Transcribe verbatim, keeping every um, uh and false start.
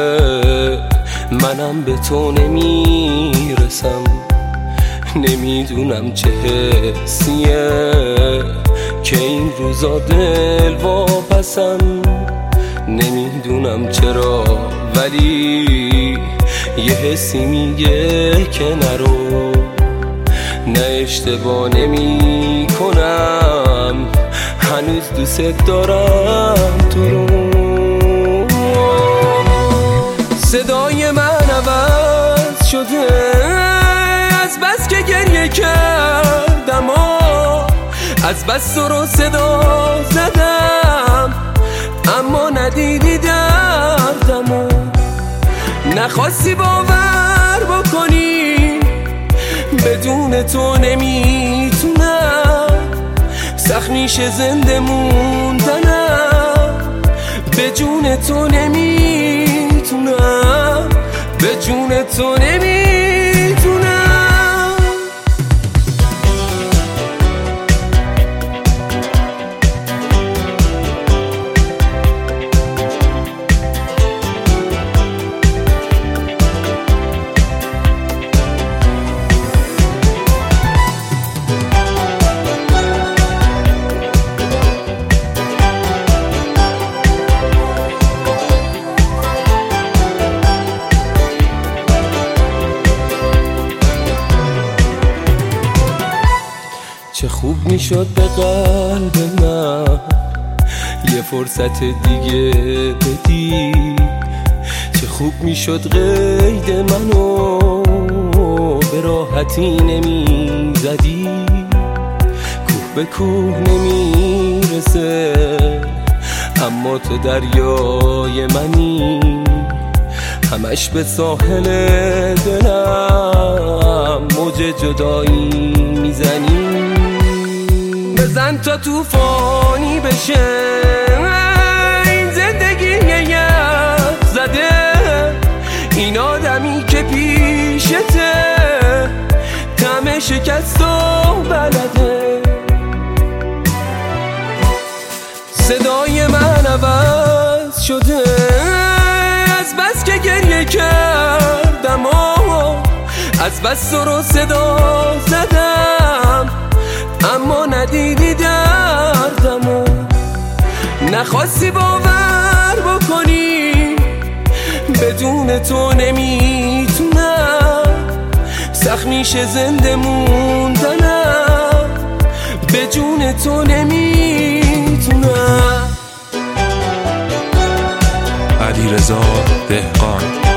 منم به تو نمیرسم، نمیدونم چه حسیه که این روزا دل واپسم، نمیدونم چرا ولی یه حسی میگه که نرو، نه اشتباه نمی کنم، هنوز دوست دارم تو رو. صدای من عوض شده از بس که گریه کردم و از بس تو رو صدا زدم، اما ندیدی دردم و نخواستی باور بکنی، بدون تو نمیتونم، سخت میشه زنده موندنم، به جون تو نمیتونم، به جون تو نمیتونم. چه خوب میشد به قلب من یه فرصت دیگه بدی، چه خوب میشد قید منو به راحتی نمیزدی، کوه به کوه نمیرسه اما تو دریای منی، همش به ساحل دلم موج جدایی میزنی، بزن تا توفانی بشه این زندگی یه زده، این آدمی که پیشته طعم شکست و بلده. صدای من عوض شده از بس که گریه کردم و از بس تو رو صدا زدم، اما ندیدی دردم و نخواستی باور بکنی، بدون تو نمیتونم، سخت میشه زنده موندنم، به جون تو نمیتونم. علیرضا دهقان.